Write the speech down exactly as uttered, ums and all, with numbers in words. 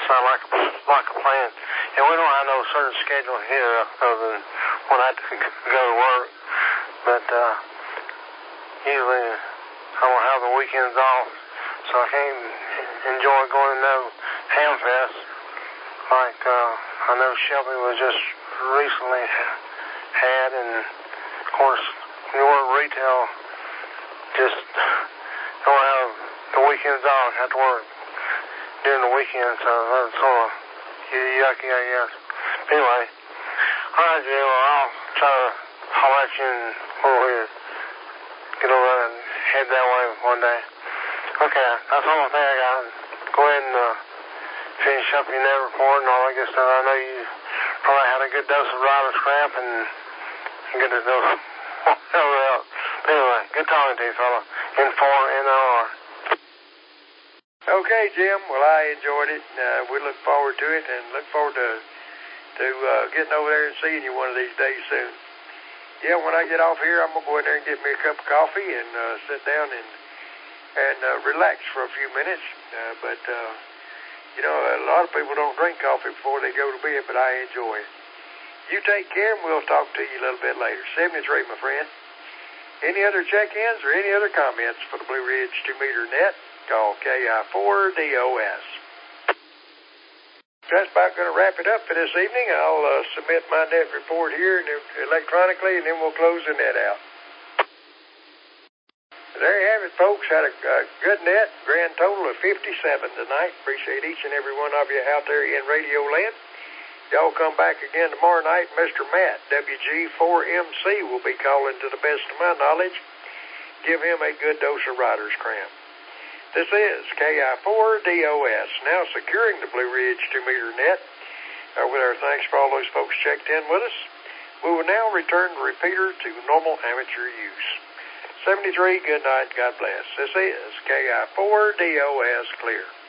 sound like a, like a plan. And we don't have no certain schedule here other than when I go to work. But uh, usually I don't have the weekends off, so I can't enjoy going to no ham fest. Like uh, I know Shelby was just recently had, and of course when you work retail, just don't have the weekends off. Have to work during the weekend, so that's sort of yucky, I guess. Anyway, all right, Jay, well, I'll try to holler at you and we'll here, get over and head that way one day. Okay, that's the only thing I got. Go ahead and uh, finish up your net report and all that good stuff. I know you probably had a good dose of rider's crap and a good dose of whatever else. Anyway, good talking to you, fella. N four N O R. Okay, Jim. Well, I enjoyed it. Uh, we look forward to it and look forward to to uh, getting over there and seeing you one of these days soon. Yeah, when I get off here, I'm going to go in there and get me a cup of coffee and uh, sit down and and uh, relax for a few minutes. Uh, but, uh, you know, a lot of people don't drink coffee before they go to bed, but I enjoy it. You take care, and we'll talk to you a little bit later. seventy-three, my friend. Any other check-ins or any other comments for the Blue Ridge two-meter net? Call K I four D O S. That's about going to wrap it up for this evening. I'll uh, submit my net report here and electronically, and then we'll close the net out. There you have it, folks. Had a, a good net, grand total of fifty-seven tonight. Appreciate each and every one of you out there in Radio Land. Y'all come back again tomorrow night. Mister Matt, W G four M C, will be calling to the best of my knowledge. Give him a good dose of rider's cramp. This is K I four D O S, now securing the Blue Ridge two-meter net. Uh, with our thanks for all those folks checked in with us. We will now return the repeater to normal amateur use. seventy-three, good night, God bless. This is K I four D O S clear.